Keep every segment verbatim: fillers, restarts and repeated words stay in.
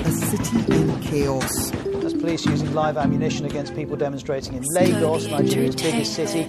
a city in chaos. As police using live ammunition against people demonstrating in Lagos, Nigeria's biggest city.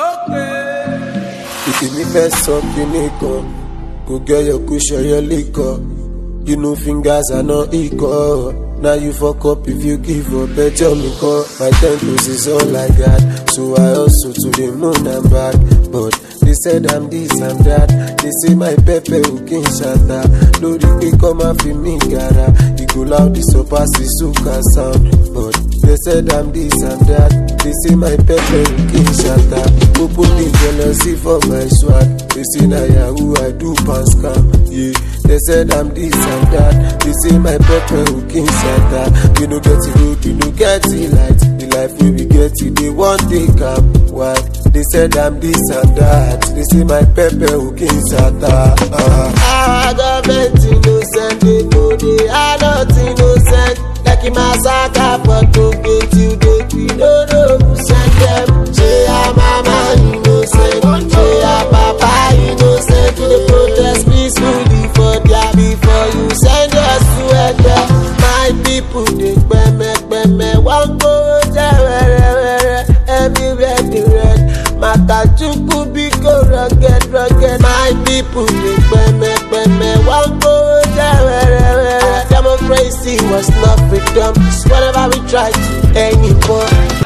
If you need best up, you need go. Go get your cushion, your liquor. You know fingers are not equal. Now you fuck up if you give up. Bet your me call. My temples is all I got. So I also to the moon and back. But they said I'm this, I'm that. They say my pepe who can shatter. Lori they come and feel me gara. You go loud, this up as the suka sound. But they said I'm this, I'm that. They say my pepe who can shatter. Who put the jealousy for my swag. They say na yahoo I do pass scam. Yeah, they said I'm this, I'm that. They say my pepe who can shatter. We no get it road, we no get it light. The life we we get it, they want take up. Why? They said I'm this and that. They say my pepe who can shatter. Uh-huh. I got innocent, they know they are not innocent. Like a massacre, but to get you, they we don't know who sent them. Say I'm mama innocent, say I'm papa innocent. They protest peacefully for their before you send us to hell. My people, they beme beme, one go there, everywhere they red. Makachuku biko rugged, rugged. My people, they beme beme, one go there. Democracy was not freedom. Whatever we try to anymore.